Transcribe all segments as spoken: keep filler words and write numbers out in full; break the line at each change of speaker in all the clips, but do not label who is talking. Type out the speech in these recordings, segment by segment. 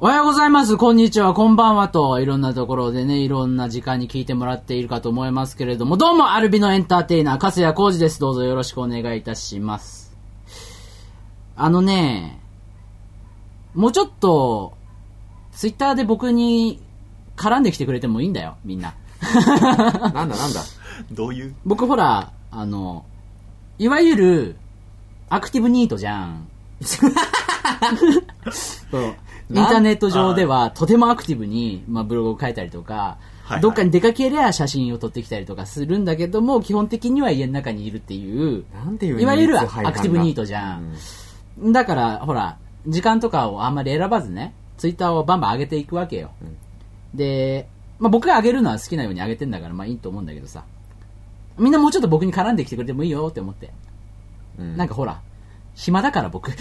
おはようございます、こんにちは、こんばんはと、いろんなところでね、いろんな時間に聞いてもらっているかと思いますけれども、どうも、アルビノエンターテイナー、粕谷浩二です。どうぞよろしくお願いいたします。あのね、もうちょっと、ツイッターで僕に絡んできてくれてもいいんだよ、みんな。
なんだなんだ
どういう
僕ほら、あの、いわゆる、アクティブニートじゃん。そうインターネット上ではとてもアクティブに、まあ、ブログを書いたりとか、はいはい、どっかに出かけりゃ写真を撮ってきたりとかするんだけども、基本的には家の中にいるっていう、
なんていう
いわゆるアクティブニートじゃん、うん、だからほら時間とかをあんまり選ばずね、ツイッターをバンバン上げていくわけよ、うん、で、まあ、僕が上げるのは好きなように上げてんだからまあいいと思うんだけどさ、みんなもうちょっと僕に絡んできてくれてもいいよって思って、うん、なんかほら暇だから僕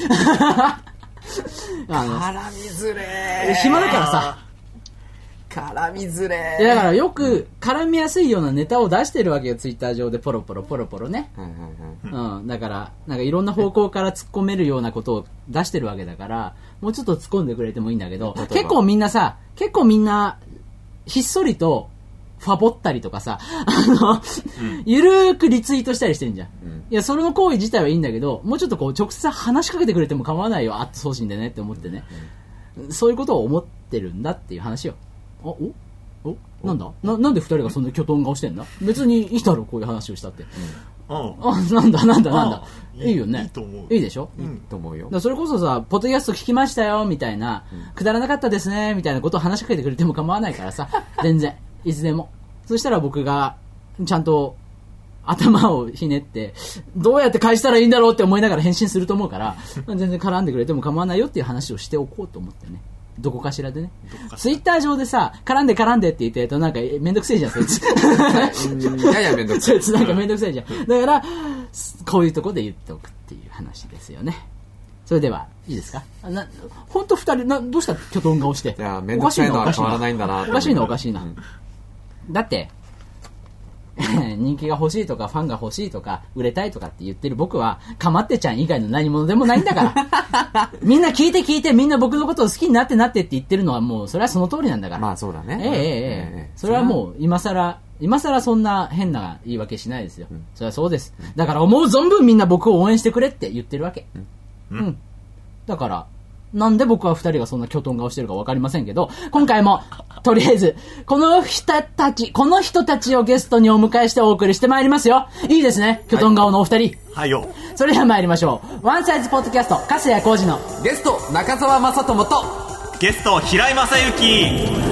あの絡みづれー
暇だからさ
絡みづれ
ーだからよく絡みやすいようなネタを出してるわけよ、ツイッター上でポロポロポロポロね、はいはいはい、うん、だからなんかいろんな方向から突っ込めるようなことを出してるわけだから、もうちょっと突っ込んでくれてもいいんだけど、結構みんなさ結構みんなひっそりとファボったりとかさ、あの、うん、ゆるーくリツイートしたりしてんじゃん、うん、いやそれの行為自体はいいんだけど、もうちょっとこう直接話しかけてくれても構わないよ、あっと送信でねって思ってね、うん、そういうことを思ってるんだっていう話よ。あ、おおなんだ な, なんで二人がそんなキョトン顔してんだ、別にいいだろこういう話をしたって、うん、あなんだなんだなんだ、いいよね、いいと思う、いいでしょ、うん、いいと思うよ。だそれこそさ、ポッドキャスト聞きましたよみたいな、うん、くだらなかったですねみたいなことを話しかけてくれても構わないからさ全然いつでも。そしたら僕がちゃんと頭をひねってどうやって返したらいいんだろうって思いながら返信すると思うから全然絡んでくれても構わないよっていう話をしておこうと思ってね、どこかしらでね。ツイッター上でさ絡んで絡んでって言ってるとなんかめんどくせえじゃんそいつ
いやいやめんどくせえ
なんかめんどくせえじゃん。だからこういうとこで言っておくっていう話ですよね。それではいいですか。な本当二人などうしたキョトン顔して。
いやめんどくさいのは変わらないんだな。
おかしいのおかしいな、うん、だって人気が欲しいとかファンが欲しいとか売れたいとかって言ってる僕はかまってちゃん以外の何者でもないんだからみんな聞いて聞いてみんな僕のことを好きになってなってって言ってるのはもうそれはその通りなんだから。
まあそうだね。
ええええええそれはもう今更今更そんな変な言い訳しないですよ、うん、それはそうです、うん、だから思う存分みんな僕を応援してくれって言ってるわけ、うん、うん、だからなんで僕は二人がそんなキョトン顔してるか分かりませんけど、今回もとりあえずこの人たちこの人たちをゲストにお迎えしてお送りしてまいりますよ。いいですね、キョトン顔のお二人。
はいよ。
それでは参りましょう。ワンサイズポッドキャスト粕谷浩二の
ゲスト中澤正智と
ゲスト平井正幸。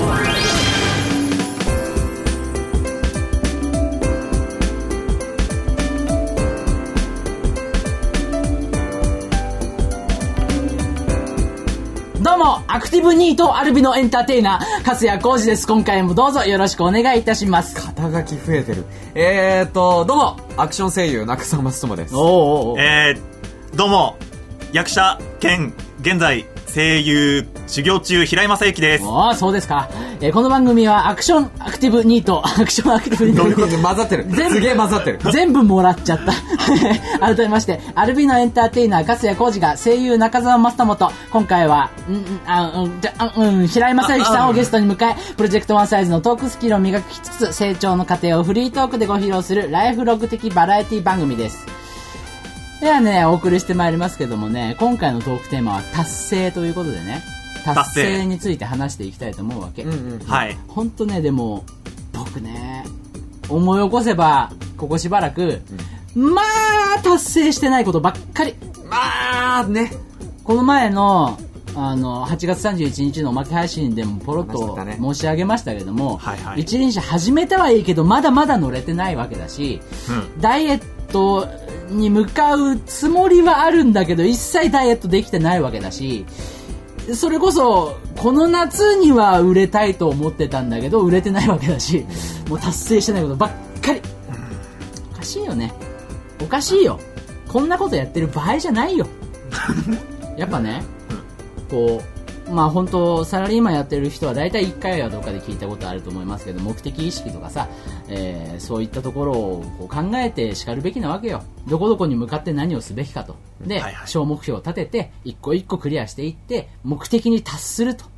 どうもアクティブニートアルビノエンターテイナー粕谷浩二です。今回もどうぞよろしくお願いいたします。
肩書き増えてる。えーとどうもアクション声優中澤正智です。
おーおーおー、
えー、どうも役者兼現在声優修行中平井正幸です。
ああそうですか、えー、この番組はアクションアクティブニートアクションアクティブニート
どういうこと混ざってるすげえ混ざってる
全部もらっちゃった改めましてアルビノエンターテイナー粕谷浩二が声優中澤正智と今回はんんあうんじゃうん平井正幸さんをゲストに迎えプロジェクトワンサイズのトークスキルを磨きつつ成長の過程をフリートークでご披露するライフログ的バラエティ番組です。ではねお送りしてまいりますけどもね、今回のトークテーマは達成ということでね、達成について話していきたいと思うわけ、うんうん、はい。本当ねでも僕ね思い起こせばここしばらく、うん、まあ達成してないことばっかり。
まあね
この前のあのはちがつさんじゅういちにちのおまけ配信でもポロッと申し上げましたけども、はいはい、一輪車始めたはいいけどまだまだ乗れてないわけだし、うん、ダイエットに向かうつもりはあるんだけど一切ダイエットできてないわけだし、それこそこの夏には売れたいと思ってたんだけど売れてないわけだし、もう達成してないことばっかり。おかしいよね、おかしいよ、こんなことやってる場合じゃないよやっぱねこうまあ本当サラリーマンやってる人は大体いっかいはどっかで聞いたことあると思いますけど、目的意識とかさ、えー、そういったところをこう考えてしかるべきなわけよ。どこどこに向かって何をすべきかと。で、はいはい、小目標を立てて一個一個クリアしていって目的に達すると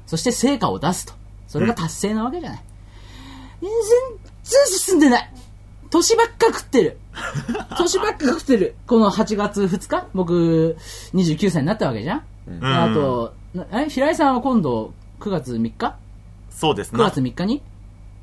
そして成果を出すと。それが達成なわけじゃない。うん、全然進んでない。年ばっか食ってる。年ばっか食ってる。このはちがつふつか、僕にじゅうきゅうさいになったわけじゃん。うん、あと、え、平井さんは今度くがつみっか？
そうですね。
くがつみっかに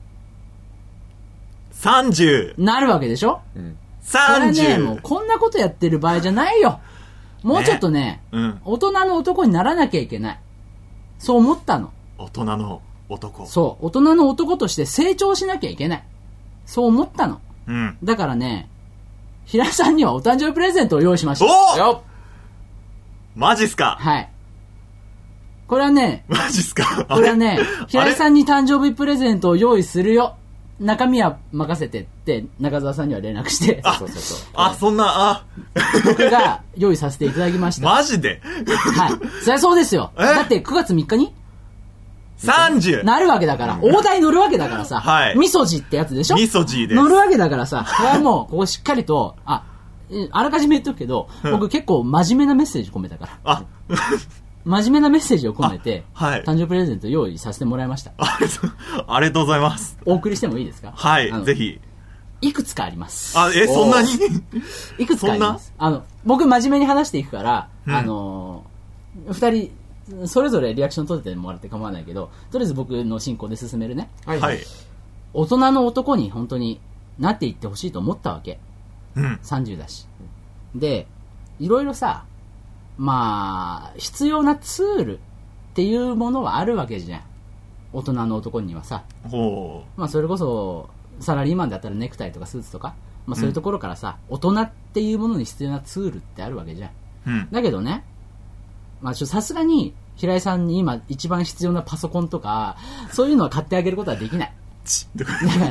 さんじゅう
なるわけでしょ、うん、
さんじゅう。
これね、もうこんなことやってる場合じゃないよ。もうちょっとね、ね、うん、大人の男にならなきゃいけない。そう思ったの。
大人の男。
そう、大人の男として成長しなきゃいけない。そう思ったの。うん、だからね、平井さんにはお誕生日プレゼントを用意しました。
およっマジっすか。
はい。これはね、
マジっすか。
これはね、平井さんに誕生日プレゼントを用意するよ。中身は任せてって中澤さんには連絡して。
あ、そうそうそう。あ、そんな、あ。
僕が用意させていただきました。
マジで？
はい。そりゃそうですよ。だってくがつみっかに
さんじゅう
なるわけだから、大台乗るわけだからさ、はい。みそじってやつでしょ？
みそじです。
乗るわけだからさ、これはもう、ここしっかりと、あ、あらかじめ言っとくけど、僕結構真面目なメッセージ込めたから。あ真面目なメッセージを込めて、はい、誕生日プレゼント用意させてもらいました。
ありがとうございます。
お送りしてもいいですか？
はい、ぜひ。い
くつかあります。
あ、え、そんなに
いくつかあります。あの、僕真面目に話していくから、うん、あの、二人、それぞれリアクション取ってもらって構わないけど、とりあえず僕の進行で進めるね。
はい。はい、
大人の男に本当になっていってほしいと思ったわけ。うん。さんじゅうだし。で、いろいろさ、まあ、必要なツールっていうものはあるわけじゃん。大人の男にはさ。
ほ
う。まあ、それこそ、サラリーマンだったらネクタイとかスーツとか、まあそういうところからさ、うん、大人っていうものに必要なツールってあるわけじゃん。うん、だけどね、まあさすがに、平井さんに今一番必要なパソコンとか、そういうのは買ってあげることはできない。だから、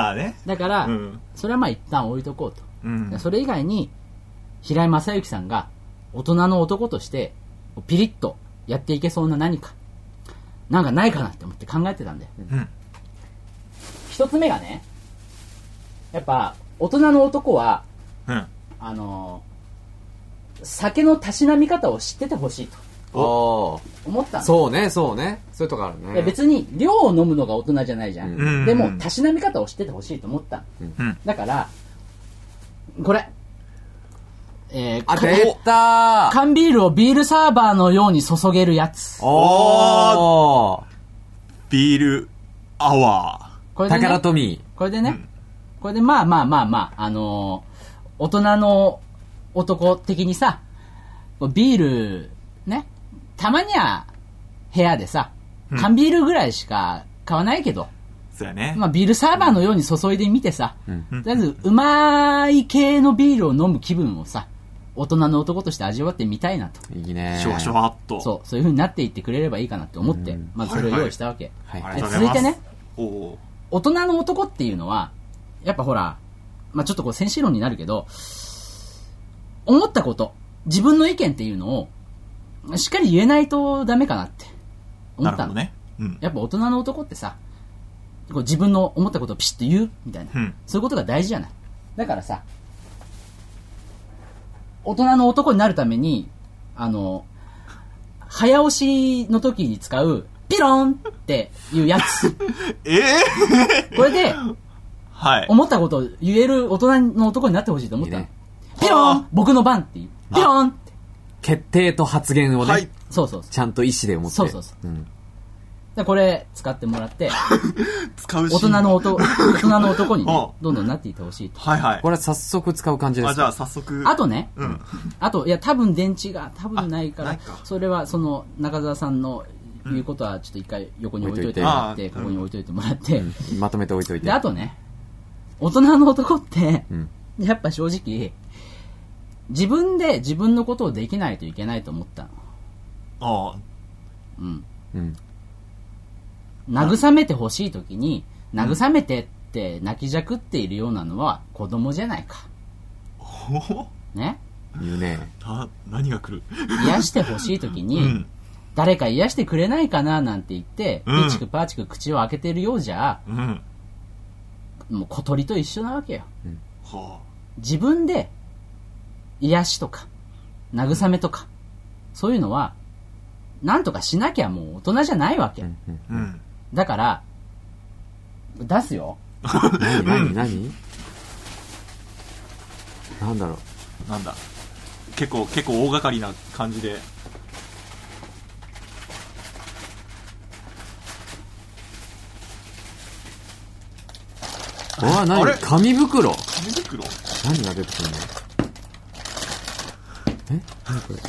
あね、
だから、うん、それはまあ一旦置いとこうと。うん、それ以外に、平井正幸さんが、大人の男としてピリッとやっていけそうな何かなんかないかなって思って考えてたんだよ、うん、一つ目がね、やっぱ大人の男は、うん、あの酒のたしなみ方を知っててほしいと思ったの。
そうねそうねそういうとこあるね。
別に量を飲むのが大人じゃないじゃん、うん、でもたしなみ方を知っててほしいと思ったの、うん、だからこれえー、
あ、出た
缶ビールをビールサーバーのように注げるやつ。
おービールアワー。
これでね、
タカラトミ
ー。これでね、うん、これでまあまあまあまあ、あのー、大人の男的にさ、ビール、ね、たまには部屋でさ、缶ビールぐらいしか買わないけど、うん
そうやね。
まあ、ビールサーバーのように注いでみてさ、うん、とりあえずうまい系のビールを飲む気分をさ、大人の男として味わってみたいなと。
いいね。シュワシュワっと。
そう、そういう風になっていってくれればいいかなって思って、うん、まずそれを用意したわけ。はいはい、続いてね、お大人の男っていうのは、やっぱほら、まあ、ちょっとこう先進論になるけど、思ったこと、自分の意見っていうのを、しっかり言えないとダメかなって思ったの。なるほどね。うん、やっぱ大人の男ってさ、こう自分の思ったことをピシッと言うみたいな、うん、そういうことが大事じゃない。だからさ、大人の男になるために、あの、早押しの時に使う、ピロンっていうやつ。
え
ー、これで、はい、思ったことを言える大人の男になってほしいと思ったの。いいね、ピロン僕の番っていう。ピロンって。
決定と発言をね、はい、
そうそうそう。
ちゃんと意思で思って。
そうそうそう。うんでこれ使ってもらって
使う
大人の男大人の男にねどんどんなっていってほしいと。
はいはい。これは早速使う感じですか。
あじゃあ早速。
あとね、うん、あといや多分電池が多分ないから、かそれはその中澤さんの言うことはちょっと一回横に置いといてもらって、うん、ここに置いといてもらって、うん
うん、まとめて置いといて。
であとね、大人の男って、うん、やっぱ正直自分で自分のことをできないといけないと思ったの。
ああ。
うんうん慰めてほしいときに、慰めてって泣きじゃくっているようなのは子供じゃないか。ね
言うね。
な、何が来る
癒してほしいときに、うん、誰か癒してくれないかななんて言って、うん、ピチクパチク口を開けてるようじゃ、うん、もう小鳥と一緒なわけよ。うんはあ、自分で癒しとか、慰めとか、そういうのはなんとかしなきゃもう大人じゃないわけ。うんうん、だから、出すよ。
何何何なんだろ
う。なんだ。結構、結構大掛かりな感じで。
ああ、何紙袋。
紙袋
何が出てくるの？え？何こ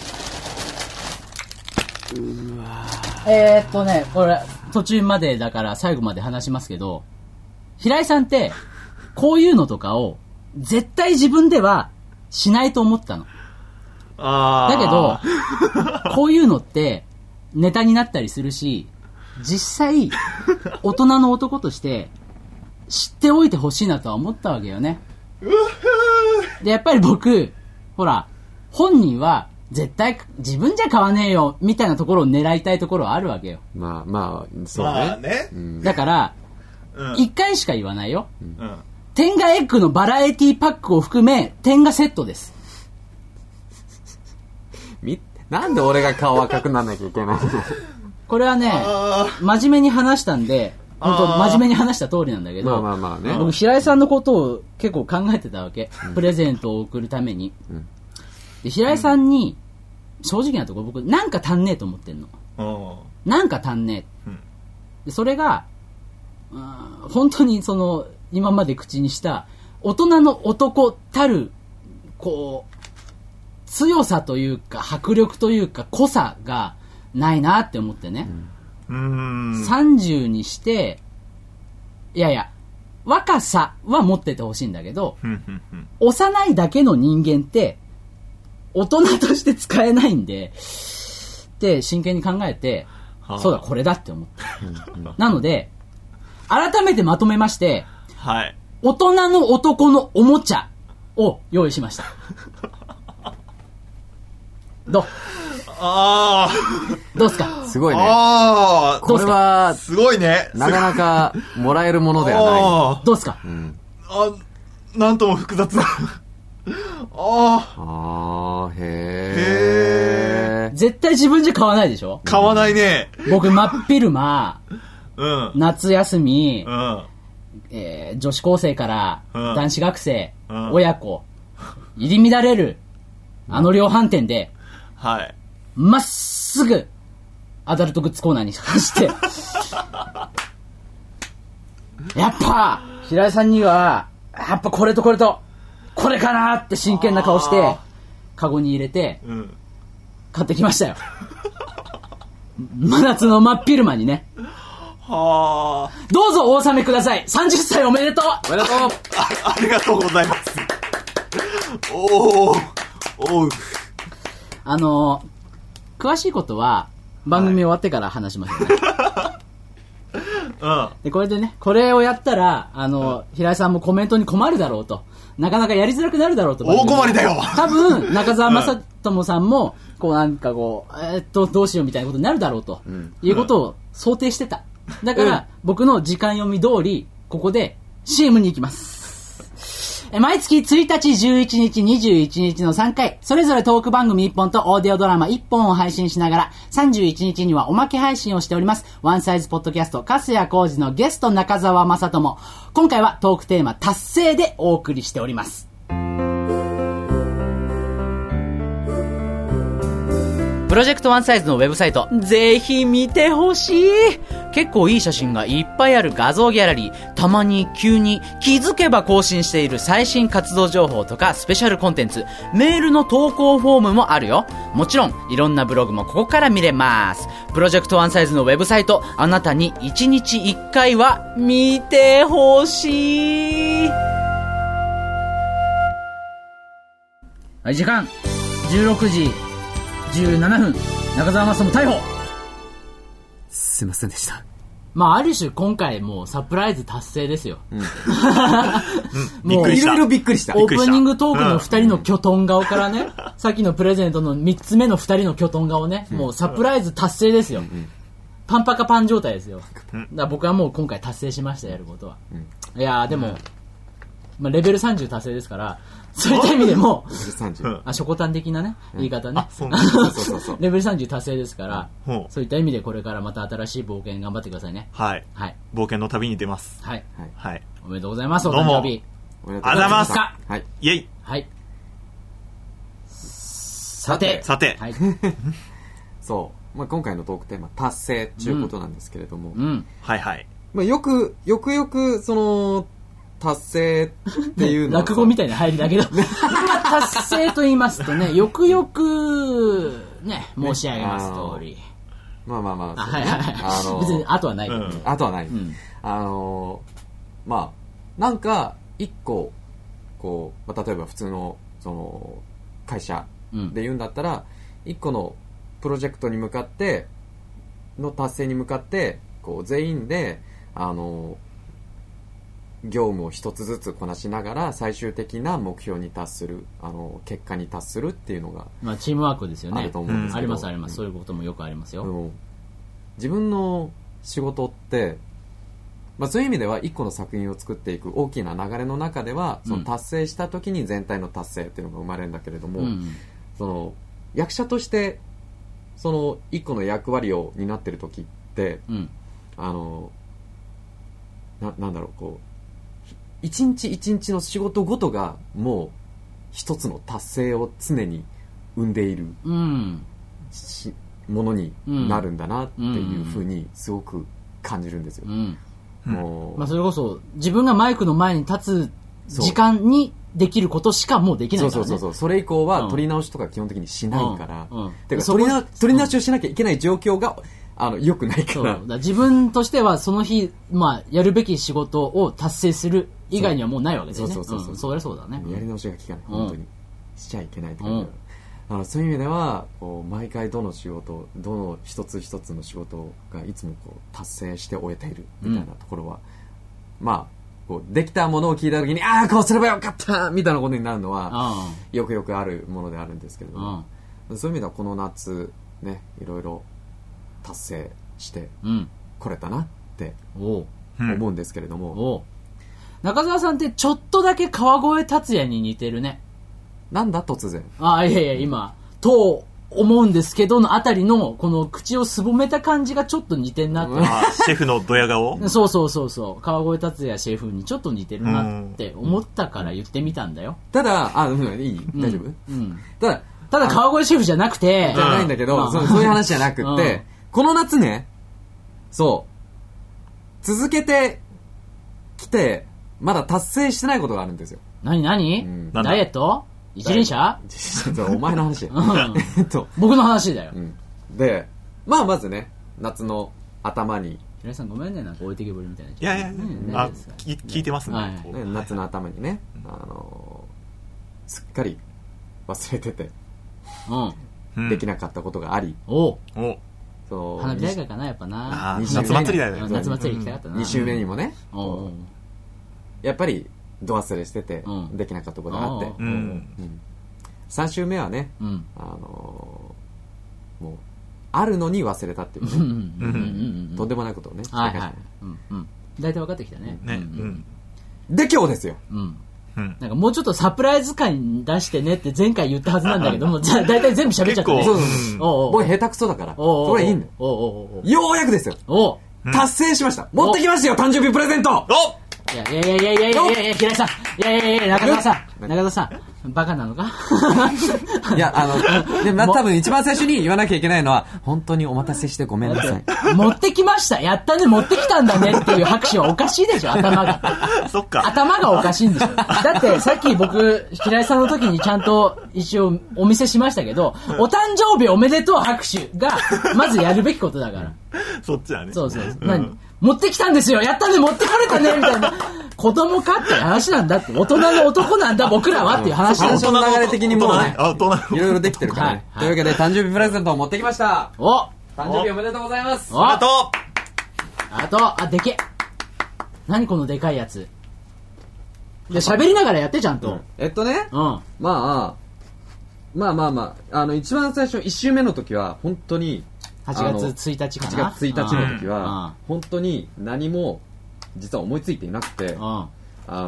れ？うわ
えーっとね、これ、途中までだから最後まで話しますけど、平井さんって、こういうのとかを、絶対自分ではしないと思ったの。
あ
だけど、こういうのって、ネタになったりするし、実際、大人の男として、知っておいてほしいなとは思ったわけよね。で、やっぱり僕、ほら、本人は絶対自分じゃ買わねえよみたいなところを狙いたいところはあるわけよ。
まあまあ、そうね。
まあね。
うん、
だから、一、うん、回しか言わないよ。
うん、
天下エッグのバラエティパックを含め、天下セットです。
み、なんで俺が顔赤くなんなきゃいけないの？
これはね、真面目に話したんで、本当真面目に話した通りなんだけど、
まあまあまあね、
僕平井さんのことを結構考えてたわけ、うん、プレゼントを送るために、うん、で平井さんに、うん、正直なところ僕なんか足んねえと思ってんの。なんか足んねえ、うん、でそれが、うん、本当にその今まで口にした大人の男たるこう強さというか迫力というか濃さがないなって思ってね、うん
うーん
さんじゅうにして、いやいや、若さは持っててほしいんだけど、幼いだけの人間って、大人として使えないんで、って真剣に考えて、はあ、そうだ、これだって思った。なので、改めてまとめまして、
はい、
大人の男のおもちゃを用意しました。どう
ああ
どうすか？
すごいね。
ああ
これは
すごいね。
なかなかもらえるものでは
ない。どうすか？
うん、
あ、なんとも複雑な。あ
あ。あへえ。
絶対自分じゃ買わないでしょ？
買わないね。
僕真っ昼間、
うん、
夏休み、
うん
えー、女子高生から、うん、男子学生、うん、親子、入り乱れる、あの量販店で、
はい。
まっすぐアダルトグッズコーナーに走ってやっぱ平井さんにはやっぱこれとこれとこれかなって真剣な顔してカゴに入れて買ってきましたよ。真夏の真っ昼間にね。
はあ。
どうぞお納めください。さんじゅっさいおめでとう。
おめでとう。
あ, ありがとうございます。おーおう。
あの詳しいことは番組終わってから話しますね。
はい、
でこれでね、これをやったらあの、うん、平井さんもコメントに困るだろうと、なかなかやりづらくなるだろうと。
大困りだよ。
多分中澤正智さんもこうなんかこうえー、っとどうしようみたいなことになるだろうと、うん、いうことを想定してた。だから、うん、僕の時間読み通りここで シーエム に行きます。毎月ついたち、じゅういちにち、にじゅういちにちのさんかい、それぞれトーク番組いっぽんとオーディオドラマいっぽんを配信しながら、さんじゅういちにちにはおまけ配信をしております。ワンサイズポッドキャスト、粕谷浩二のゲスト中澤正智。今回はトークテーマ達成でお送りしております。プロジェクトワンサイズのウェブサイト、ぜひ見てほしい。結構いい写真がいっぱいある画像ギャラリー、たまに急に気づけば更新している最新活動情報とかスペシャルコンテンツ、メールの投稿フォームもあるよ。もちろんいろんなブログもここから見れます。プロジェクトワンサイズのウェブサイト、あなたにいちにちいっかいは見てほしい。はい、時間じゅうろくじじゅうななふん、中澤正智逮捕。
すいませんでした。
まあある種今回もうサプライズ達成ですよ。うん、
もういろいろびっくりした。
オープニングトークのふたりのキョトン顔からね、うん、さっきのプレゼントのみっつめのふたりのキョトン顔ね、うん、もうサプライズ達成ですよ。うん、パンパカパン状態ですよ。だから僕はもう今回達成しました、やることは。うん、いやーでも、 まあ、レベルさんじゅう達成ですから、そういった意味でも、
レベルさんじゅう。
あ、ショコタン的なね、言い方ね。
あ、そうなん
そうそうそう。
レベルさんじゅう達成ですから、
うん、
そういった意味でこれからまた新しい冒険頑張ってくださいね。
はい。
はい。
冒険の旅に出ます。
はい。
はい。
おめでとうございます、お
どうも
誕生日。
おめで
とうございます。
はい。
イェイ。
はい。さて。
さて。
はい。
そう。まあ、今回のトークテーマ、達成っていうことなんですけれども。
うん。うん、
はいはい。
まあ、よく、よくよく、その、達成っていうのは。
落語みたいな入りだけど。今、達成と言いますとね、よくよく、ね、申し上げます通り。
まあまあまあ。
はいはいはい。
あのー、
別に、あとはない。
うん、あとはない。
うん、
あのー、まあ、なんか、一個、こう、まあ、例えば普通の、その、会社で言うんだったら、一個のプロジェクトに向かって、の達成に向かって、こう、全員で、あのー、業務を一つずつこなしながら最終的な目標に達する、あの結果に達するっていうのが、
まあ、チームワークですよね。
あると思うんですけど、
ありますあります。そういうこともよくありますよ。
あの自分の仕事って、まあ、そういう意味では一個の作品を作っていく大きな流れの中では、その達成した時に全体の達成っていうのが生まれるんだけれども、うん、その役者としてその一個の役割を担ってる時って、うん、あの な, なんだろうこう一日一日の仕事ごとがもう一つの達成を常に生んでいる、うん、ものになるんだなっていうふうにすごく感じるんですよ、うんうん、もう
まあ、それこそ自分がマイクの前に立つ時間にできることしかもうできないからね。
そうそうそうそう。それ以降は取り直しとか基本的にしないから、うんうん、てか取り直取り直しをしなきゃいけない状況があの良くないから。
そうだ自分としてはその日、まあ、やるべき仕事を達成する以外にはもうないわけですね。
そうそうそうそう、うん、
そりゃそうだね。
やり直しが効かない、うん、本当にしちゃいけないって感じだから、うん、あのそういう意味ではこう毎回どの仕事どの一つ一つの仕事がいつもこう達成して終えているみたいなところは、うん、まあこうできたものを聞いた時にああこうすればよかったみたいなことになるのはよくよくあるものであるんですけれども、うん、そういう意味ではこの夏ねいろいろ達成してこれたなって思うんですけれども、うん、
中澤さんってちょっとだけ川越達也に似てるね。
なんだ突然。
ああいやいや今と思うんですけどのあたりのこの口をすぼめた感じがちょっと似てんなって。
あシェフのドヤ顔
そうそうそうそう川越達也シェフにちょっと似てるなって思ったから言ってみたんだよ。
ただあ、うん、いい大丈夫、うんうん、ただ
ただ川越シェフじゃなくて
じゃないんだけど、うん、そう、そういう話じゃなくって、うん、この夏ねそう続けてきてまだ達成してないことがあるんですよ。
何何、うん、ダイエット一輪車
お前の話、うん
えっと、僕の話だよ、うん、
でまあまずね夏の頭に
平井さんごめんねなんか置いてけぼりみたいな。い
やいや、うんね、あ聞いてますね、はい
ね夏の頭にね、あのー、すっかり忘れてて、うん、できなかったことがあり、
おお
そう
花火大会かなやっぱな。
夏祭りだよね。
夏祭り行きたかったな。
に週目にもね、うん、やっぱり度忘れしてて、うん、できなかったことがあって、うんうん、さん週目はね、うん、あのー、もうあるのに忘れたっていうね、うんうんうん、とんでもないことをね、はいはい、
うんうん、大体分かってきたね、
ね、うん、
で今日ですよ、
うんうん、なんかもうちょっとサプライズ感出してねって前回言ったはずなんだけどもじゃあ大体全部喋っちゃったね。
そうそうそう、おうおう僕下手くそだからそれいいんだよ。おうおうおうようやくですよ、お達成しました。持ってきましたよ誕生日プレゼント。お
いやいやいやいやいやいやいや平井さんいやいやいや中澤さん中澤さんバカなのか
いやあので、まあ、多分一番最初に言わなきゃいけないのは本当にお待たせしてごめんなさい
持ってきましたやったね持ってきたんだねっていう拍手はおかしいでしょ頭が
そっか
頭がおかしいんでしょ。だってさっき僕平井さんの時にちゃんと一応お見せしましたけどお誕生日おめでとう拍手がまずやるべきことだから
そっちはね
そうそう、うん、何持ってきたんですよやったね持ってこれたねみたいな子供かっていう話なんだって大人の男なんだ僕らはっていう話なんだ。
その流れ的にもうねいろいろできてるからね、はいはい、というわけで誕生日プレゼントを持ってきました。
お
誕生日おめでとうございます。
おあと
あとあでけ何このでかいやついや喋りながらやってちゃんと、うん、
えっとね、うん、まあまあまあまああの一番最初いち週目の時は本当に
はちがつついたちかな。
はちがつついたちの時は本当に何も実は思いついていなくて、あの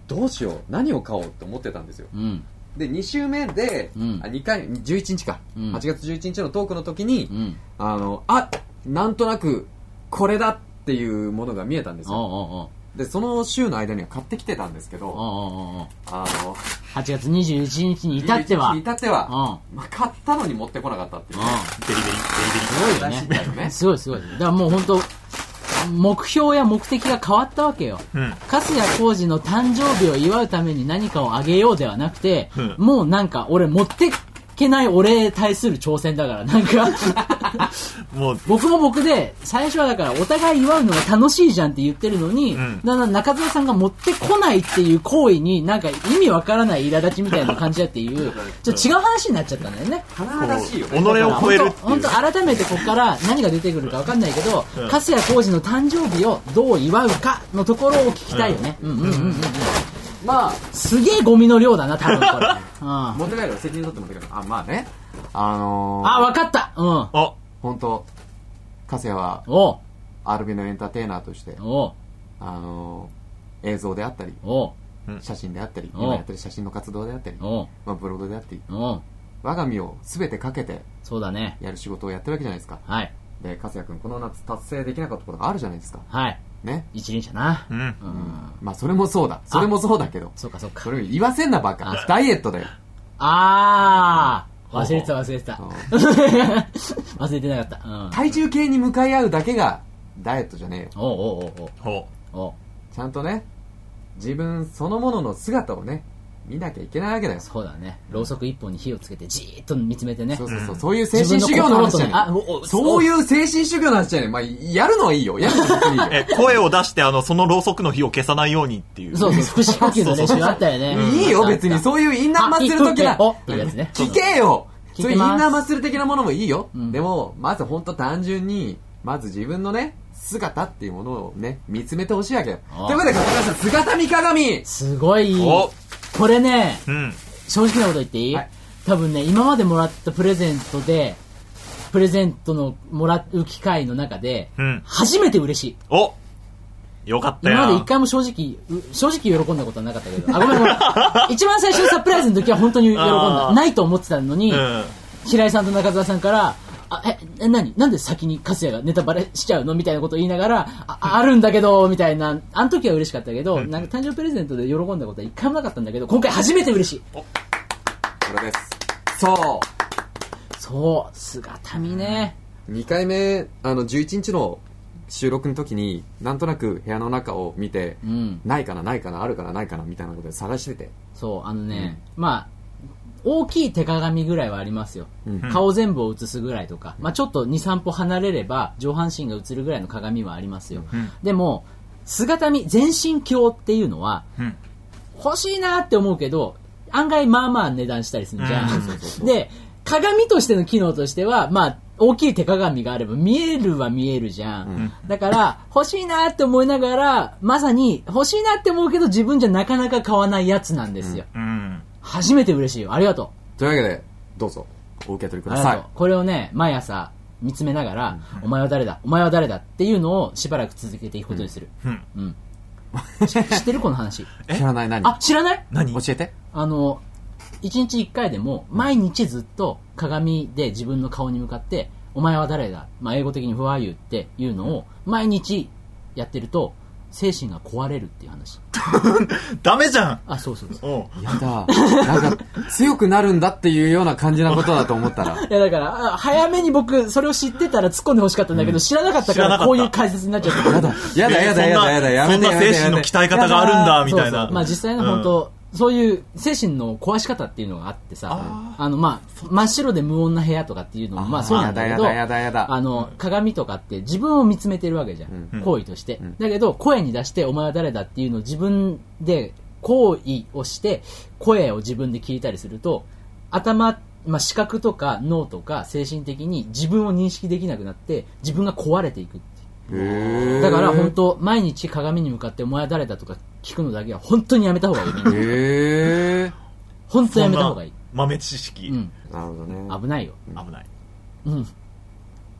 どうしよう何を買おうって思ってたんですよ、
うん、
でに週目で、うん、あにかいじゅういちにちか、うん、はちがつじゅういちにちのトークの時に、うん、あのあなんとなくこれだっていうものが見えたんですよ。おうおうおうでその週の間には買ってきてたんですけど、おうおうおうあの
はちがつにじゅういちにちに至っては
に至っては、まあ、買ったのに持ってこなかったっていう、ね、
デリデリデリデリ
すごいよねすごいすごい。だからもう本当目標や目的が変わったわけよ、うん、粕谷浩二の誕生日を祝うために何かをあげようではなくて、うん、もうなんか俺持ってけない俺に対する挑戦だからなんかもう僕も僕で最初はだからお互い祝うのが楽しいじゃんって言ってるのに、うん、だから中澤さんが持ってこないっていう行為になんか意味わからない苛立ちみたいな感じだっていうちょっと違う話になっちゃったんだよね。
華々しいよね。
己を超えるっていう。
本当改めてここから何が出てくるかわかんないけど、うん、粕谷浩二の誕生日をどう祝うかのところを聞きたいよね。うんうんうんうんうん。まあすげえゴミの量だな多分これ。
うん、持って帰る責任取って持って帰る。あまあね。あのー、
あ分かった。うん。
あ
本当粕谷は
お
アルビのエンターテイナーとして
お
あのー、映像であったり
お
写真であったり今やってる写真の活動であったりお、まあ、ブログであったりお我が身を全てかけて
そうだね
やる仕事をやってるわけじゃないですか。
はい
で粕谷君この夏達成できなかったことがあるじゃないですか。
はい
ね
一輪車な、
うんうん、まあそれもそうだそれもそうだけど
そうかそうか
それ言わせんなバカダイエットだよ。
あー忘れてた忘れてた忘れてなかった、うん、
体重計に向かい合うだけがダイエットじゃねえよ。
おうおうおうおうおう
ちゃんとね自分そのものの姿をね見なきゃいけないわけだよ。
そうだね。ろうそく一本に火をつけてじーっと見つめてね。
そうそうそう、うん、そういう精神修行の話じゃねえ。そういう精神修行の話じゃねえ。まあやるのはいいよ。やるのはいいよ。
え声を出してあのそのろうそくの火を消さないようにっていう。
そうそう腹式呼吸の練習あったよね。
いいよ別にそういうインナーマッスル的な。
おっていうやつね。
聞けよ。そういうインナーマッスル的なものもいいよ。うん、でもまず本当単純にまず自分のね。姿っていうものをね見つめてほしいわけよ。ということでここから姿見鏡
すごいこれね、
うん、
正直なこと言っていい、はい、多分ね今までもらったプレゼントでプレゼントのもらう機会の中で、うん、初めて嬉しい。
およかったよ。
今まで一回も正直正直喜んだことはなかったけどあごめんごめん一番最初のサプライズの時は本当に喜んだないと思ってたのに、うん、平井さんと中澤さんからあえ何なんで先に粕谷がネタバレしちゃうのみたいなことを言いながら あ, あるんだけどみたいなあの時は嬉しかったけど、うん、なんか誕生日プレゼントで喜んだことは一回もなかったんだけど今回初めて嬉しい。
おこれですそう
そう姿見ね。
にかいめあのじゅういちにちの収録の時になんとなく部屋の中を見て、うん、ないかなないかなあるかなないかなみたいなことで探してて
そうあのね、うん、まあ大きい手鏡ぐらいはありますよ、うん、顔全部を映すぐらいとか、まあ、ちょっと にさん歩離れれば上半身が映るぐらいの鏡はありますよ、うん、でも姿見全身鏡っていうのは、うん、欲しいなって思うけど案外まあまあ値段したりするじゃん、うん、で鏡としての機能としてはまあ大きい手鏡があれば見えるは見えるじゃん、うん、だから欲しいなって思いながらまさに欲しいなって思うけど自分じゃなかなか買わないやつなんですよ、うんうん初めて嬉しいよ。ありがと
う。というわけでどうぞお受け取りください。
これをね毎朝見つめながら、うん、お前は誰だお前は誰だっていうのをしばらく続けていくことにする、うんうんうん、知ってるこの話
知らない何
あ知らない
何教えて。
あのいちにちいっかいでも毎日ずっと鏡で自分の顔に向かってお前は誰だ、まあ、英語的に Who are you っていうのを毎日やってると精神が壊れるっていう話
ダメじゃん。
あそうそうそ
うやだなんか強くなるんだっていうような感じなことだと思ったら
いやだから早めに僕それを知ってたら突っ込んでほしかったんだけど、うん、知らなかったからこういう解説になっちゃったやだ
やだやだやだやだやめて
そんな精神の鍛え方があるんだみたいな。
そうそうまあ実際の本当、うんそういう精神の壊し方っていうのがあってさああの、まあ、真っ白で無音な部屋とかっていうのもまあそうなんだけどあの鏡とかって自分を見つめてるわけじゃん、うん、行為として、うん、だけど声に出してお前は誰だっていうのを自分で行為をして声を自分で聞いたりすると頭、まあ、視覚とか脳とか精神的に自分を認識できなくなって自分が壊れていく
へ
だから本当毎日鏡に向かってお前は誰だとか聞くのだけは本当にやめた方がいい。
へ
本当にやめた方がいい。
豆知識、うん、
なるほどね。
危ないよ。
危ない。
うん。こ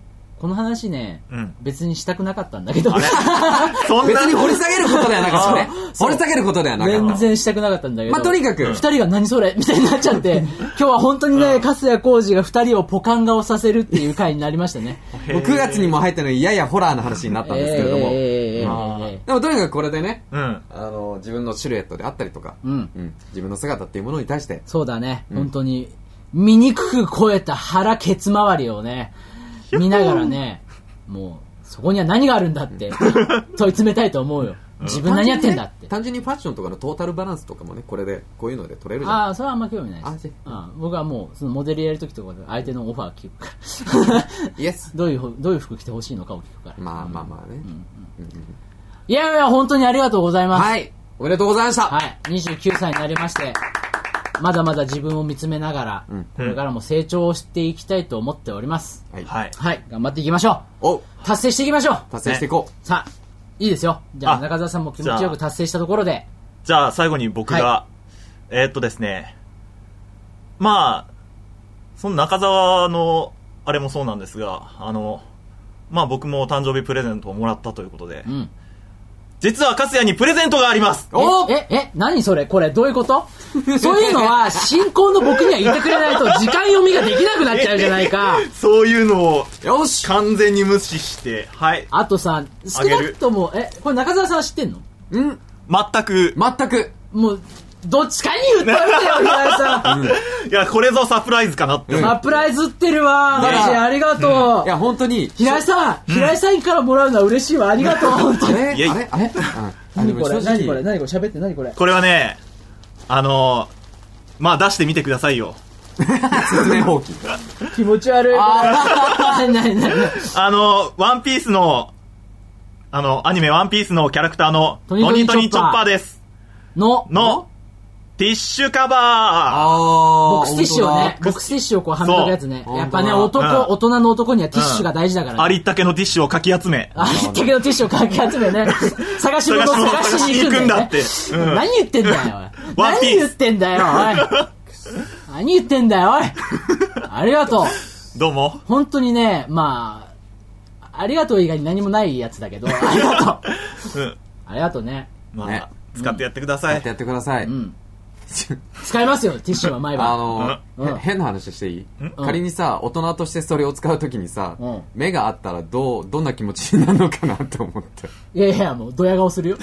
この話ね、
うん、
別にしたくなかったんだけど
そんな別に掘り下げることではなかったね掘り下げることではなかった
全然したくなかったんだけど、
まあ、とにかく
二人が何それみたいになっちゃって今日は本当にね粕谷浩二が二人をポカン顔させるっていう回になりましたね
もうくがつにも入ったのにややホラーの話になったんですけれども、
えーまあ、
でもとにかくこれでね、
うん、
あの自分のシルエットであったりとか、
うん
うん、自分の姿っていうものに対して
そうだね、
うん、
本当に醜く超えた腹ケツ周りをね見ながらねもうそこには何があるんだって問い詰めたいと思うよ自分何やってんだって、
単純にファッションとかのトータルバランスとかもねこれでこういうので取れるじゃん。
ああそれはあんま興味ないです。あ僕はもうそのモデルやるときとかで相手のオファー聞くから
イエス
どういうどういう服着てほしいのかを聞くから。
まあまあまあね、うんうん
うん、いやいや本当にありがとうございます。
はいおめでとうございました。
はいにじゅうきゅうさいになりましてまだまだ自分を見つめながら、うん、これからも成長していきたいと思っております。
はい、
はい、頑張っていきましょう。
お
達成していきましょう。
達成していこう、
ね、さあいいですよ。じゃあ中澤さんも気持ちよく達成したところで
じゃあ最後に僕が、はい、えー、っとですねまあその中澤のあれもそうなんですがあのまあ僕も誕生日プレゼントをもらったということで、うん、実は粕谷にプレゼントがあります。
おええ何それこれどういうことそういうのは進行の僕には言ってくれないと時間読みができなくなっちゃうじゃないか
そういうのを
よし
完全に無視してはい
あとさ少なくともえこれ中澤さんは知ってんの？
ん全く
全く
もうどっちかに言っておいてよ平井さん、うん、い
やこれぞサプライズかなって、うん、
サプライズってるわマジありがとう、
うん、いや本当に
平井さん、うん、平井さんからもらうのは嬉しいわありがとう本当に
あれあれあれ
何これ何これ何これ喋って何これ
これはねあのー、まあ出してみてくださいよ
説明放棄
気持ち悪いあ
あのワンピースのあのアニメワンピースのキャラクターのトニートニーチョッパーです
の
のティッシュカバー
あ
ボックスティッシュをねボックスティッシュをこうはめとくやつねやっぱね男、うん、大人の男にはティッシュが大事だから、ね、
ありったけのティッシュをかき集め
ありったけのティッシュをかき集めね探し物を探しに行くんだよ、ね、
って、うん、
何言ってんだよ何言ってんだよおい何言ってんだよおいありがとう
どうも
本当にねまあありがとう以外に何もないやつだけどありがとう、うん、ありがとうね
まあ、ね、使ってやってください、
うん、使ってやってください、
うん使いますよティッシュは毎晩
あの、うん、変な話していい、うん、仮にさ大人としてそれを使うときにさ、うん、目があったらどうどんな気持ちになるのかなって思って
いやいやもうドヤ顔するよ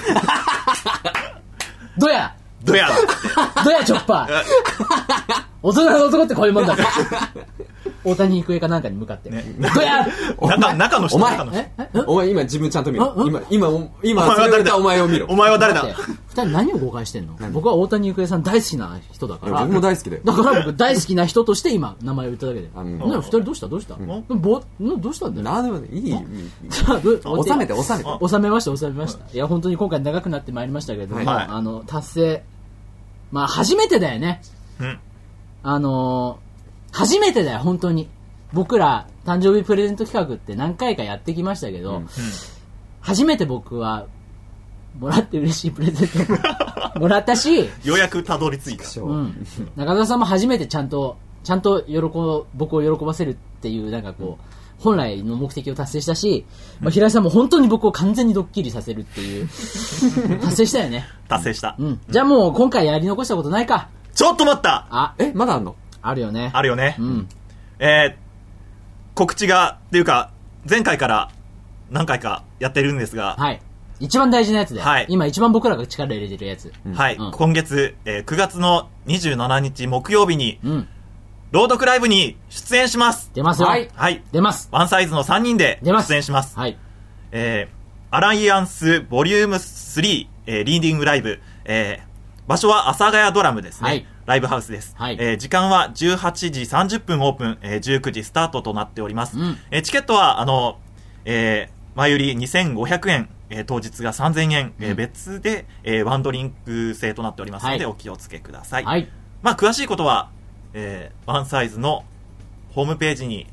ドヤ
ドヤ
ドヤチョッパー大人の男ってこういうもんだから大谷育英かなんかに向かって、ね、ドヤ
中, 中の人
お前
中の人
お前今自分ちゃんと見ろ今今今それを言ったお前を見ろ
お前は誰だ
二人何を誤解してんの僕は大谷育英さん大好きな人だから
僕も大好きだよ
だから僕大好きな人として今名前を言っただけで二人どうしたどうした、うん、ぼどうしたんだよ
何でもいいいい収めて収めて
収めました収めましたいや本当に今回長くなってまいりましたけども、はい、あの達成まあ初めてだよね、うん、あの初めてだよ本当に僕ら誕生日プレゼント企画って何回かやってきましたけど、うん、初めて僕はもらって嬉しいプレゼントもらったしよ
うやくたどり着いた、
うん、中澤さんも初めてちゃんとちゃんと喜僕を喜ばせるっていうなんかこう、うん、本来の目的を達成したし、まあ、平井さんも本当に僕を完全にドッキリさせるっていう達成したよね
達成した、
うん、じゃあもう今回やり残したことないか
ちょっと待った
あ
えまだあんの
あるよね
あるよね、
うん、
えー、告知がっていうか前回から何回かやってるんですが
はい一番大事なやつで、はい、今一番僕らが力入れてるやつ、
うん、はい、うん、今月、えー、くがつのにじゅうしちにち木曜日に、うん、朗読ライブに出演します
出ますよ
はい、はい、
出ます
ワンサイズのさんにんで出演します
はい、
えー、アライアンスボリュームスリー、えー、リーディングライブ、えー、場所は阿佐ヶ谷ドラムですね、はい、ライブハウスです、はい、えー、時間はじゅうはちじさんじゅっぷんオープン、えー、じゅうくじスタートとなっております、うん、えー、チケットはあの、えー、前売りにせんごひゃくえん、えー、当日がさんぜんえん、うん、えー、別で、えー、ワンドリンク制となっておりますので、はい、お気をつけください、はい、まあ、詳しいことは、えー、ワンサイズのホームページに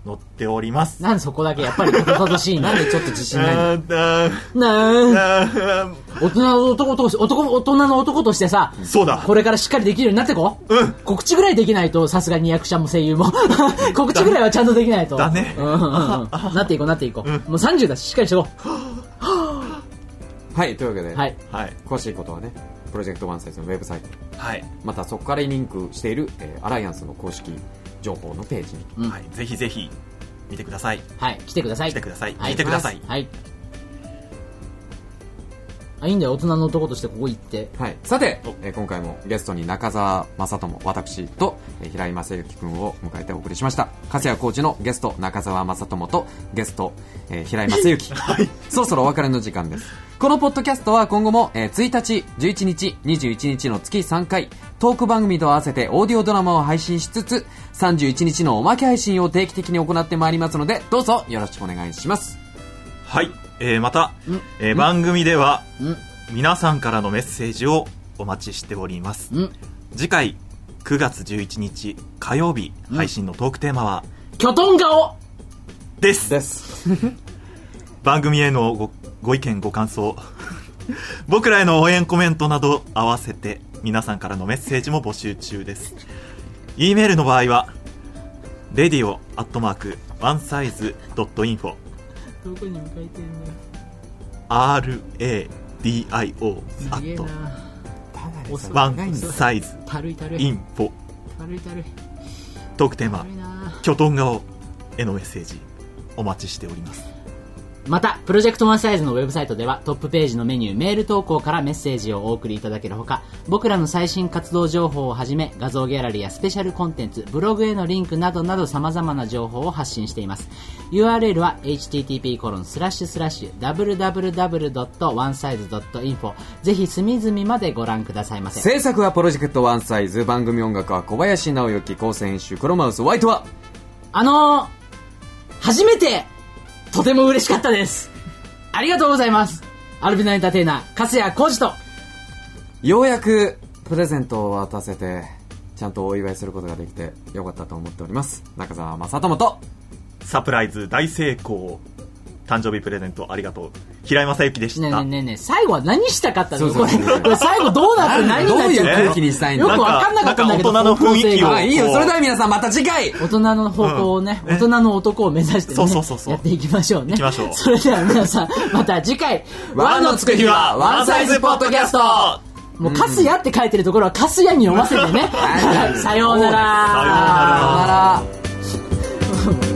載っております。
なんでそこだけやっぱりたどたどしい。なんでちょっと自信ないの。
あー
なあ大人の男として男大人の男としてさ、
そうだ、
これからしっかりできるようになってこう、
うん、
告知ぐらいできないと、さすがに役者も声優も告知ぐらいはちゃんとできないと
だね、
うんうんうん、なっていこうなっていこう、うん、もうさんじゅうだししっかりしていこ
うはい、というわけで、
はい、
詳しいことはねプロジェクトワンサイズのウェブサイト、
はい、
またそこからリンクしている、えー、アライアンスの公式情報のページに、
うん、はい、ぜひぜひ見てください。
はい、来てください。
来てください。
はい、
見てください。
はい。あ、いいんだよ、大人の男としてここ行って。
はい。さて、えー、今回もゲストに中澤正智、私と、えー、平井正幸くんを迎えてお送りしました。粕谷コーチのゲスト中澤正智とゲスト、えー、平井正幸。はい。そろそろお別れの時間です。このポッドキャストは今後も、えー、ついたち、じゅういちにち、にじゅういちにちの月さんかい、トーク番組と合わせてオーディオドラマを配信しつつ、さんじゅういちにちのおまけ配信を定期的に行ってまいりますので、どうぞよろしくお願いします。
はい、えー、また、えー、番組では皆さんからのメッセージをお待ちしております。次回くがつじゅういちにち火曜日配信のトークテーマは
キョトン顔
です
です
番組への ご, ご意見ご感想僕らへの応援コメントなど合わせて皆さんからのメッセージも募集中です。 E メールの場合は レディオ アットマーク ワンサイズ ドット インフォ
どこに向かいてんの
アール エー ディー アイ オー アットワンサイズインフォトークテーマキョトン顔へのメッセージお待ちしております。
またプロジェクトワンサイズのウェブサイトではトップページのメニューメール投稿からメッセージをお送りいただけるほか、僕らの最新活動情報をはじめ画像ギャラリーやスペシャルコンテンツ、ブログへのリンクなどなど様々な情報を発信しています。 ユーアールエル は エイチティーティーピーコロンスラッシュスラッシュダブリューダブリューダブリュードットワンサイズドットインフォ ぜひ隅々までご覧くださいませ。
制作はプロジェクトワンサイズ、番組音楽は小林直之、構成編集黒マウス、ワイトは
あのー、初めてとても嬉しかったです。ありがとうございます。アルビナエンターテイナー粕谷浩二と、
ようやくプレゼントを渡せてちゃんとお祝いすることができてよかったと思っております中澤正智と、
サプライズ大成功、誕生日プレゼントありがとう、平井正幸でした。
ねえねえねえねえ、最後は何したかったの？
そうそうそうそう
これ最後どうなって何になっちゃうの？
どういう空気にしたいの？
よくわかんなかったんだけど、
なんか大人の雰囲気を
あ、いいよ。それでは皆さんまた次回
大人の方向をね、うん、大人の男を目指してね、
そうそうそうそう、
やっていきましょうね。
行きましょう。
それでは皆さんまた次回
ワンのつく日はワンサイズポッドキャスト。
もうカスヤって書いてるところはカスヤに読ませてね。さようなら。
さようなら。
さようなら。